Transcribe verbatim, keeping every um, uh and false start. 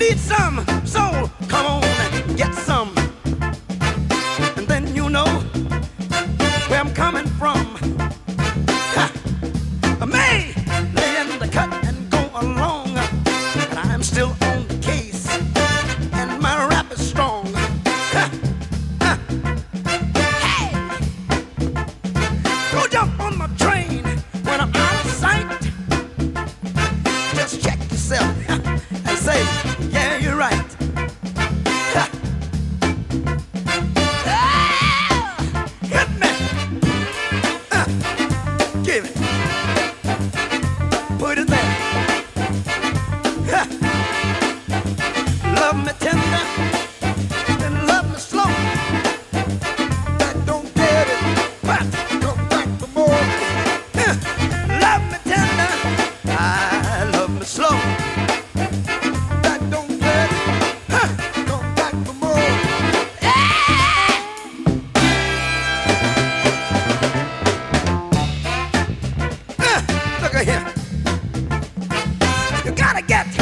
need some soul, come on and get some. And then you know where I'm coming from. Ha! I may lay in the cut and go along, and I'm still on the case, and my rap is strong. Ha! Ha! Hey! Don't jump on my train when I'm out of sight. Just check yourself and say, yeah, you're right. Ha! Ah! Hit me! Uh, give it. Put it there. Ha! Love me tender, then love me slow. That don't get it, but come back for more. Uh, love me tender, I love me slow. That don't get it, huh, come back for more. Uh, look at here. You gotta get